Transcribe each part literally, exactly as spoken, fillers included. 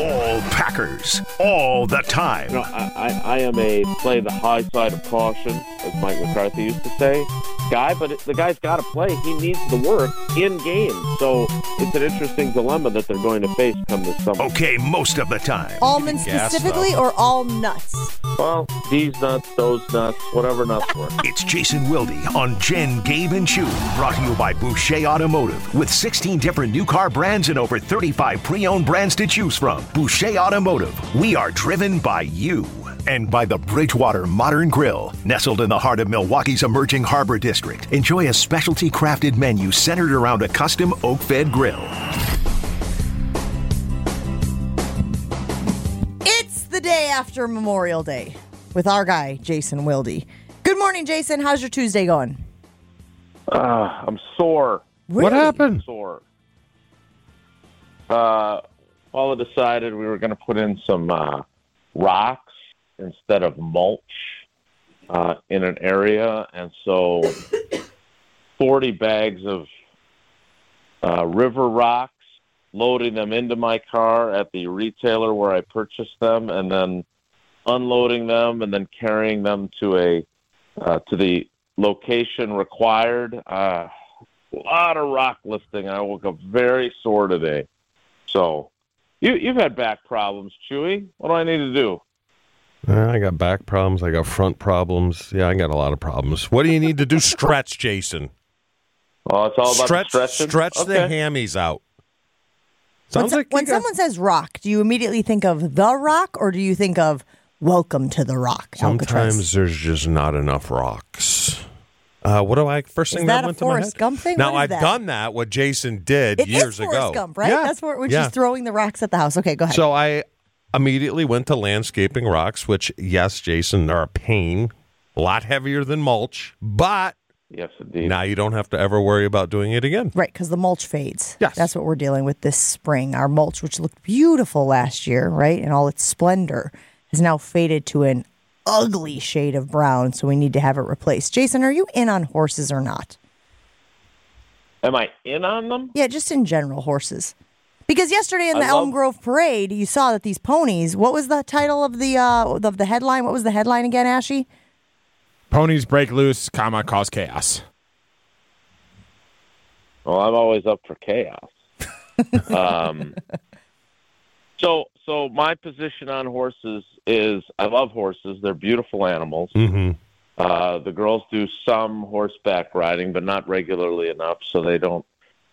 all Packers, all the time. You know, I, I, I am a play the high side of caution, as Mike McCarthy used to say, guy, but it, the guy's got to play. He needs the work in game. So it's an interesting dilemma that they're going to face come this summer. Okay, most of the time. Almonds specifically or all nuts? Well, these nuts, those nuts, whatever nuts work. It's Jason Wilde on Jen, Gabe, and Chew, brought to you by Boucher Automotive. With sixteen different new car brands and over thirty-five pre-owned brands to choose from. Boucher Automotive, we are driven by you. And by the Bridgewater Modern Grill. Nestled in the heart of Milwaukee's emerging harbor district. Enjoy a specialty crafted menu centered around a custom oak-fed grill. It's the day after Memorial Day with our guy, Jason Wilde. Good morning, Jason. How's your Tuesday going? Uh, I'm sore. Really? What happened? I'm sore. Uh, Paula decided we were going to put in some uh, rocks instead of mulch uh, in an area, and so forty bags of uh, river rocks, loading them into my car at the retailer where I purchased them, and then unloading them, and then carrying them to a uh, to the location required. Uh, a lot of rock lifting. I woke up very sore today. So you, you've had back problems, Chewy. What do I need to do? Uh, I got back problems. I got front problems. Yeah, I got a lot of problems. What do you need to do? Stretch, Jason. Oh, it's all about stretch, stretching? Stretch Okay. the hammies out. When, Sounds so- like you when got- someone says rock, do you immediately think of The Rock or do you think of Welcome to the Rock? Sometimes Alcatraz? there's just not enough rocks. Uh, what do I, first Is thing that that, a went to my Forrest head? Gump thing? Now, What is I've that? done that, what Jason did It years is Forrest ago. Gump, right? Yeah. That's where when yeah. she's throwing the rocks at the house. Okay, go ahead. So I immediately went to landscaping rocks, which, yes, Jason, they're a pain, a lot heavier than mulch, but Yes, indeed. now you don't have to ever worry about doing it again. Right, because the mulch fades. Yes. That's what we're dealing with this spring. Our mulch, which looked beautiful last year, right, in all its splendor, has now faded to an ugly shade of brown, so we need to have it replaced. Jason, are you in on horses or not? Am I in on them? Yeah, just in general, horses. Because yesterday in the I Elm love- Grove Parade, you saw that these ponies, what was the title of the uh, of the headline? What was the headline again, Ashy? Ponies break loose, comma, cause chaos. Well, I'm always up for chaos. um, so, so my position on horses is I love horses. They're beautiful animals. Mm-hmm. Uh, the girls do some horseback riding, but not regularly enough, so they don't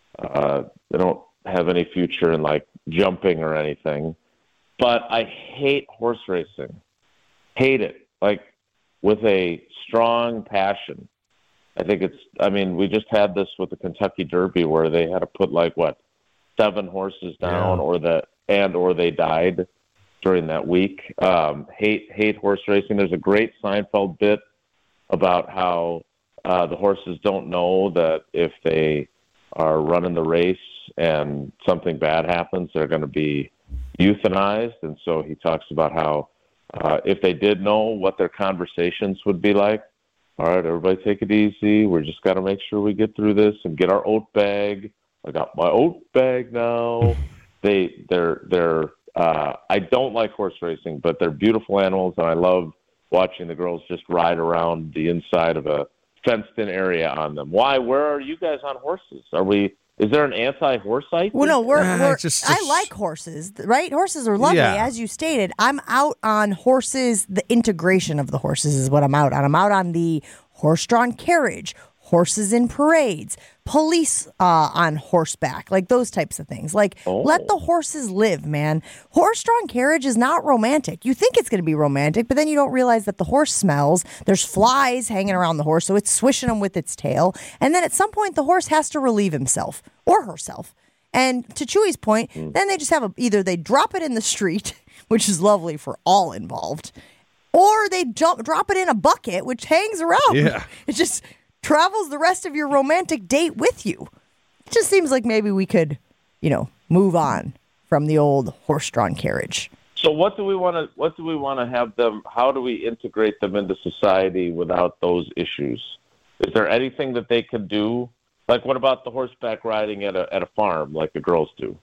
uh, they don't have any future in like jumping or anything. But I hate horse racing. Hate it. Like with a strong passion. I think it's, I mean, we just had this with the Kentucky Derby where they had to put like, what, seven horses down Yeah. or the, and or they died during that week. Um, hate, hate horse racing. There's a great Seinfeld bit about how uh, the horses don't know that if they are running the race and something bad happens, they're going to be euthanized. And so he talks about how uh, if they did know what their conversations would be like, all right, everybody take it easy. We're just got to make sure we get through this and get our oat bag. I got my oat bag now. they, they're, they're, uh, I don't like horse racing, but they're beautiful animals, and I love watching the girls just ride around the inside of a fenced-in area on them. Why? Where are you guys on horses? Are we? Is there an anti-horse site? Well, no, we're, Ah, we're it's just- I just- like horses, right? Horses are lovely, Yeah. as you stated. I'm out on horses. The integration of the horses is what I'm out on. I'm out on the horse-drawn carriage, horses in parades, police uh, on horseback, like those types of things. Like, Oh. let the horses live, man. Horse-drawn carriage is not romantic. You think it's going to be romantic, but then you don't realize that the horse smells. There's flies hanging around the horse, so it's swishing them with its tail. And then at some point, the horse has to relieve himself or herself. And to Chewy's point, then they just have a, either they drop it in the street, which is lovely for all involved, or they jump, drop it in a bucket, which hangs around. Yeah. It just travels the rest of your romantic date with you. It just seems like maybe we could, you know, move on from the old horse-drawn carriage. So what do we want to? What do we want to have them? How do we integrate them into society without those issues? Is there anything that they could do? Like, what about the horseback riding at a at a farm, like the girls do?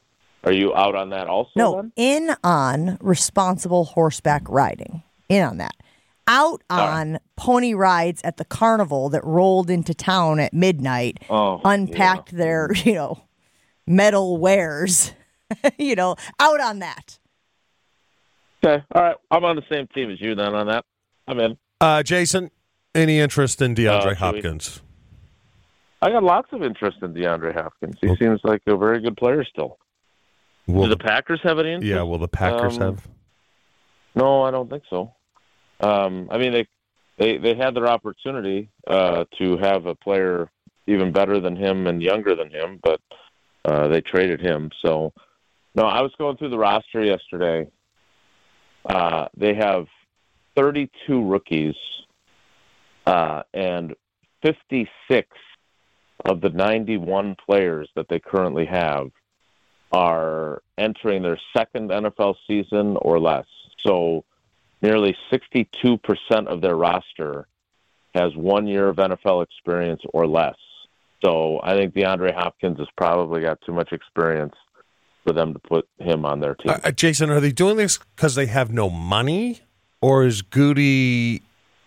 Are you out on that also? No, then? in on responsible horseback riding. In on that. Out on right. pony rides at the carnival that rolled into town at midnight, Oh, unpacked yeah. their, you know, metal wares. You know, out on that. Okay, all right. I'm on the same team as you then on that. I'm in. Uh, Jason, any interest in DeAndre Uh, Hopkins? I got lots of interest in DeAndre Hopkins. He Okay. seems like a very good player still. Will Do the Packers have any interest? yeah, will the Packers Um, have? No, I don't think so. Um, I mean, they they they had their opportunity uh, to have a player even better than him and younger than him, but uh, they traded him. So, no, I was going through the roster yesterday. Uh, they have thirty-two rookies, uh, and fifty-six of the ninety-one players that they currently have are entering their second N F L season or less. So nearly sixty-two percent of their roster has one year of N F L experience or less. So I think DeAndre Hopkins has probably got too much experience for them to put him on their team. Uh, Jason, are they doing this because they have no money, or is Goody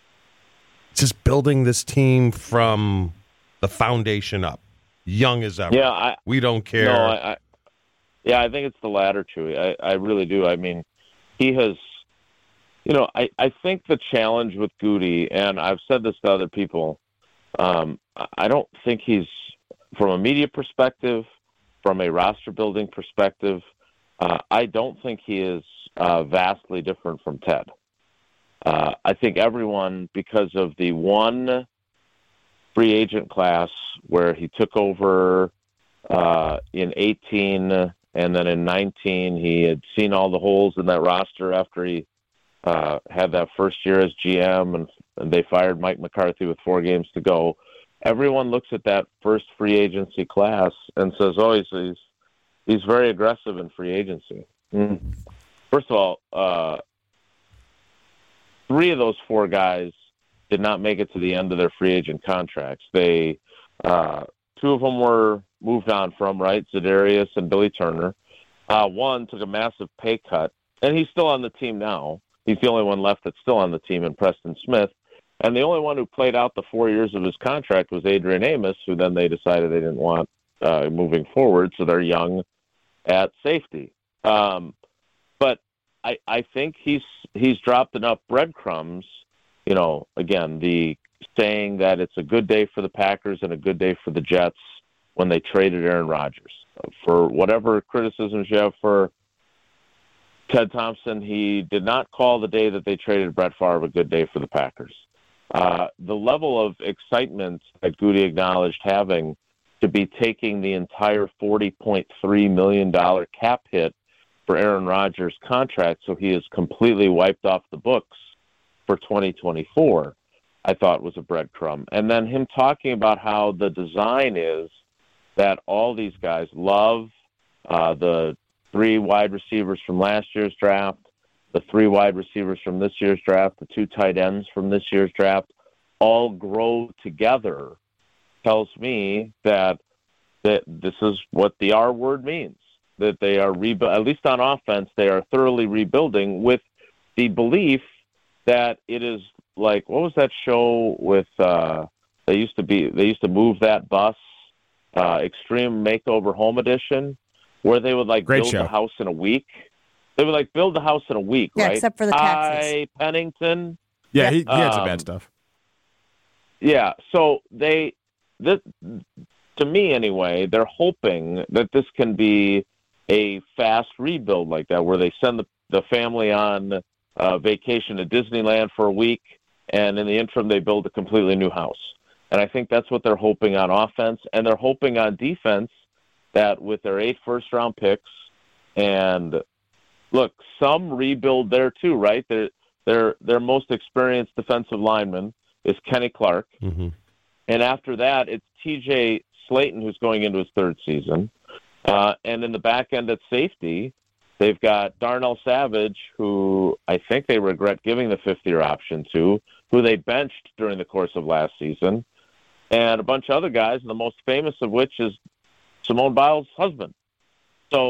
just building this team from the foundation up, young as ever? Yeah, I, we don't care. No, I, I, yeah, I think it's the latter, Chewy. I, I really do. I mean, he has, you know, I, I think the challenge with Goody, and I've said this to other people, um, I don't think he's, from a media perspective, from a roster building perspective, uh, I don't think he is uh, vastly different from Ted. Uh, I think everyone, because of the one free agent class where he took over uh, in eighteen and then in nineteen, he had seen all the holes in that roster after he uh, had that first year as G M and, and they fired Mike McCarthy with four games to go. Everyone looks at that first free agency class and says, oh, he's, he's, he's very aggressive in free agency. Mm. First of all, uh, three of those four guys did not make it to the end of their free agent contracts. They, uh, two of them were moved on from, right? Za'Darius and Billy Turner. Uh, one took a massive pay cut, and he's still on the team now. He's the only one left that's still on the team in Preston Smith. And the only one who played out the four years of his contract was Adrian Amos, who then they decided they didn't want uh, moving forward, so they're young at safety. Um, but I, I think he's he's dropped enough breadcrumbs. You know, again, the saying that it's a good day for the Packers and a good day for the Jets when they traded Aaron Rodgers. For whatever criticisms you have for Ted Thompson, he did not call the day that they traded Brett Favre a good day for the Packers. Uh, the level of excitement that Goody acknowledged having to be taking the entire forty point three million dollars cap hit for Aaron Rodgers' contract, so he is completely wiped off the books for twenty twenty-four, I thought was a breadcrumb. And then him talking about how the design is that all these guys love, uh, the three wide receivers from last year's draft, the three wide receivers from this year's draft, the two tight ends from this year's draft, all grow together, tells me that that this is what the R word means, that they are, rebu- at least on offense, they are thoroughly rebuilding with the belief that it is like, what was that show with, uh, they used to be, they used to move that bus, uh, Extreme Makeover Home Edition, where they would like Great build show. the house in a week. They would like build the house in a week, Yeah, right? except for the taxes. Hi, Pennington. Yeah, Yep. he, he had some Um, bad stuff. Yeah, so they, this, to me anyway, they're hoping that this can be a fast rebuild like that, where they send the, the family on uh, vacation to Disneyland for a week, and in the interim they build a completely new house. And I think that's what they're hoping on offense, and they're hoping on defense that with their eight first-round picks, and look, some rebuild there too, right? Their their their most experienced defensive lineman is Kenny Clark. Mm-hmm. And after that, it's T J Slayton, who's going into his third season. Uh, and in the back end at safety, they've got Darnell Savage, who I think they regret giving the fifth-year option to, who they benched during the course of last season, and a bunch of other guys, the most famous of which is Simone Biles' husband. So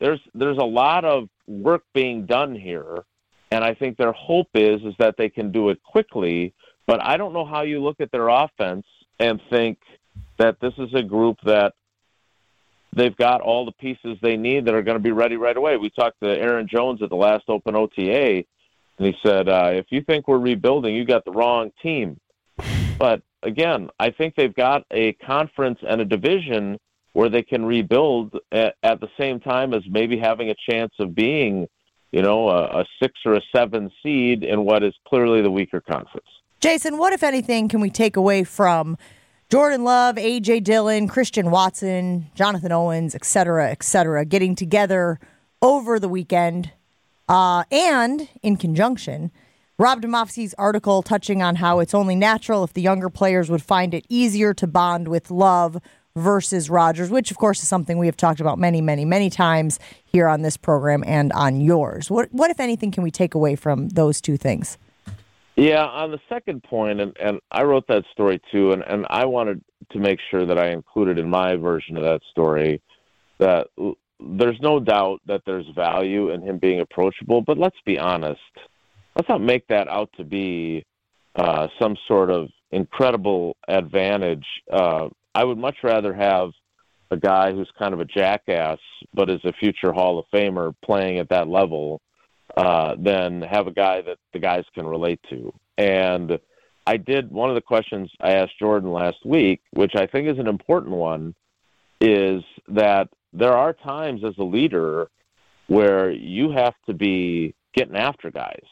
there's there's a lot of work being done here, and I think their hope is is that they can do it quickly. But I don't know how you look at their offense and think that this is a group that they've got all the pieces they need that are going to be ready right away. We talked to Aaron Jones at the last Open O T A, and he said, uh, if you think we're rebuilding, you got the wrong team. But, again, I think they've got a conference and a division where they can rebuild at, at the same time as maybe having a chance of being, you know, a, a six or a seven seed in what is clearly the weaker conference. Jason, what, if anything, can we take away from Jordan Love, A J Dillon, Christian Watson, Jonathan Owens, et cetera, et cetera, getting together over the weekend, uh, and in conjunction, Rob Demovsky's article touching on how it's only natural if the younger players would find it easier to bond with Love versus Rodgers, which, of course, is something we have talked about many, many, many times here on this program and on yours. What, what if anything, can we take away from those two things? Yeah, on the second point, and, and I wrote that story too, and, and I wanted to make sure that I included in my version of that story that l- there's no doubt that there's value in him being approachable, but let's be honest. Let's not make that out to be uh, some sort of incredible advantage. Uh, I would much rather have a guy who's kind of a jackass but is a future Hall of Famer playing at that level uh, than have a guy that the guys can relate to. And I did, one of the questions I asked Jordan last week, which I think is an important one, is that there are times as a leader where you have to be getting after guys.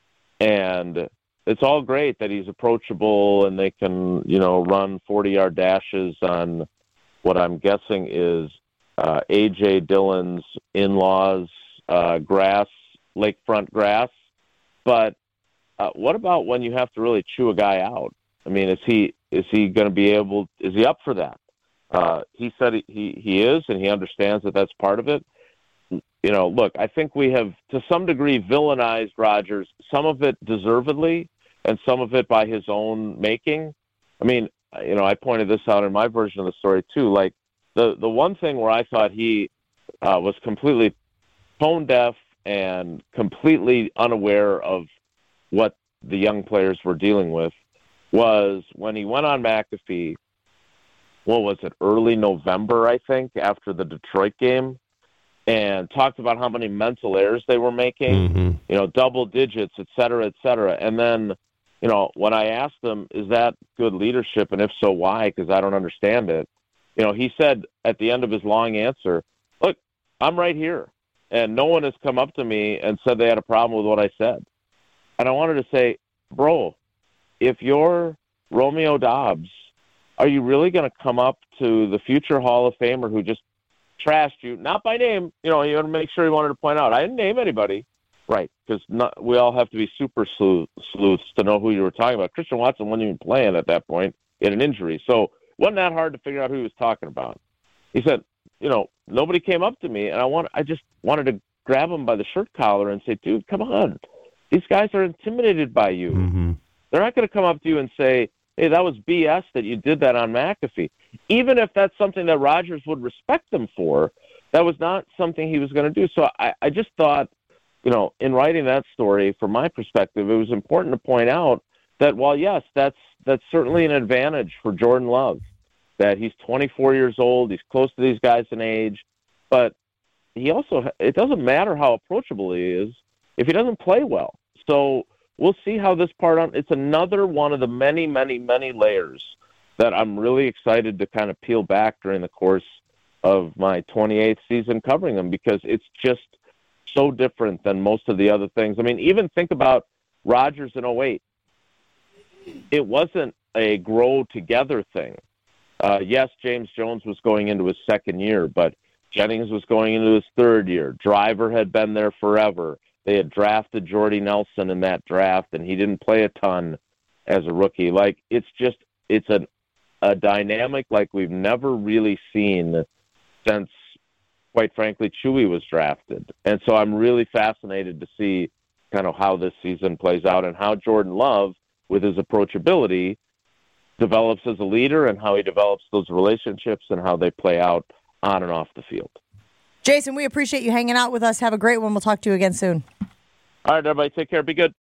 And it's all great that he's approachable and they can, you know, run forty-yard dashes on what I'm guessing is uh, A J Dillon's in-laws' uh, grass, lakefront grass. But uh, what about when you have to really chew a guy out? I mean, is he is he going to be able? Is he up for that? Uh, he said he, he he is, and he understands that that's part of it. You know, look, I think we have, to some degree, villainized Rodgers, some of it deservedly and some of it by his own making. I mean, you know, I pointed this out in my version of the story, too. Like, the, the one thing where I thought he uh, was completely tone deaf and completely unaware of what the young players were dealing with was when he went on McAfee, what was it, early November, I think, after the Detroit game, and talked about how many mental errors they were making, mm-hmm. you know, double digits, et cetera, et cetera. And then, you know, when I asked him, is that good leadership? And if so, why? Because I don't understand it. You know, he said at the end of his long answer, look, I'm right here. And no one has come up to me and said they had a problem with what I said. And I wanted to say, bro, if you're Romeo Doubs, are you really going to come up to the future Hall of Famer who just trashed you, not by name, you know, you want to make sure he wanted to point out, I didn't name anybody, right, because we all have to be super sleuth, sleuths to know who you were talking about. Christian Watson wasn't even playing at that point. He had an injury, so it wasn't that hard to figure out who he was talking about. He said, you know, nobody came up to me, and I want, I just wanted to grab him by the shirt collar and say, dude, come on. These guys are intimidated by you. Mm-hmm. They're not going to come up to you and say, hey, that was B S that you did that on McAfee. Even if that's something that Rodgers would respect them for, that was not something he was going to do. So I, I just thought, you know, in writing that story, from my perspective, it was important to point out that while, yes, that's that's certainly an advantage for Jordan Love, that he's twenty-four years old, he's close to these guys in age, but he also, it doesn't matter how approachable he is if he doesn't play well. So we'll see how this part on. It's another one of the many, many, many layers that I'm really excited to kind of peel back during the course of my twenty-eighth season covering them, because it's just so different than most of the other things. I mean, even think about Rodgers in oh eight. It wasn't a grow together thing. Uh, yes, James Jones was going into his second year, but Jennings was going into his third year. Driver had been there forever. They had drafted Jordy Nelson in that draft, and he didn't play a ton as a rookie. Like, it's just, it's an, a dynamic like we've never really seen since, quite frankly, Chewy was drafted. And so I'm really fascinated to see kind of how this season plays out and how Jordan Love, with his approachability, develops as a leader and how he develops those relationships and how they play out on and off the field. Jason, we appreciate you hanging out with us. Have a great one. We'll talk to you again soon. All right, everybody, take care. Be good.